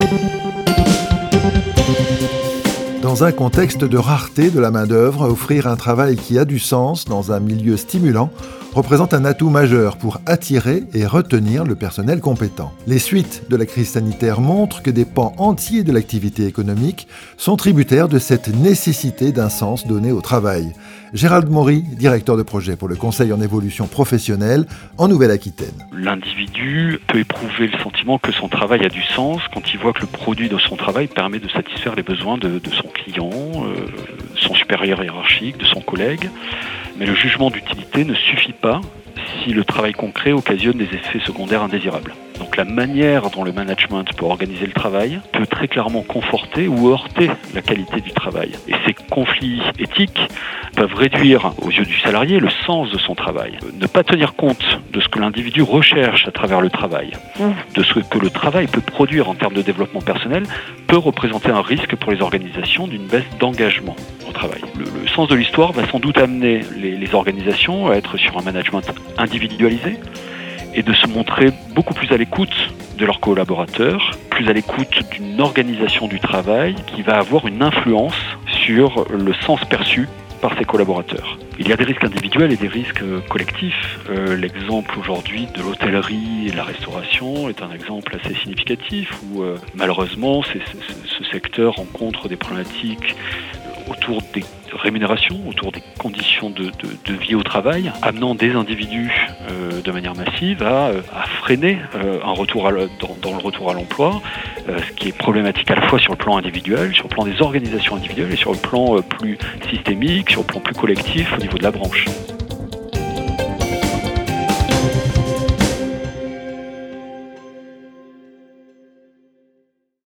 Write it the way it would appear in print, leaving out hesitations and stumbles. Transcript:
Dans un contexte de rareté de la main-d'œuvre, offrir un travail qui a du sens dans un milieu stimulant représente un atout majeur pour attirer et retenir le personnel compétent. Les suites de la crise sanitaire montrent que des pans entiers de l'activité économique sont tributaires de cette nécessité d'un sens donné au travail. Gérald Maury, directeur de projet pour le Conseil en évolution professionnelle en Nouvelle-Aquitaine. L'individu peut éprouver le sentiment que son travail a du sens quand il voit que le produit de son travail permet de satisfaire les besoins de son client, son supérieur hiérarchique, de son collègue. Mais le jugement d'utilité ne suffit pas si le travail concret occasionne des effets secondaires indésirables. Donc la manière dont le management peut organiser le travail peut très clairement conforter ou heurter la qualité du travail. Et ces conflits éthiques peuvent réduire aux yeux du salarié le sens de son travail. Ne pas tenir compte de ce que l'individu recherche à travers le travail, de ce que le travail peut produire en termes de développement personnel, peut représenter un risque pour les organisations d'une baisse d'engagement au travail. Le sens de l'histoire va sans doute amener les organisations à être sur un management individualisé et de se montrer beaucoup plus à l'écoute de leurs collaborateurs, plus à l'écoute d'une organisation du travail qui va avoir une influence sur le sens perçu par ses collaborateurs. Il y a des risques individuels et des risques collectifs. L'exemple aujourd'hui de l'hôtellerie et de la restauration est un exemple assez significatif où malheureusement ce secteur rencontre des problématiques autour des rémunérations, autour des conditions de vie au travail, amenant des individus de manière massive à freiner un retour dans le retour à l'emploi, ce qui est problématique à la fois sur le plan individuel, sur le plan des organisations individuelles et sur le plan plus systémique, sur le plan plus collectif au niveau de la branche.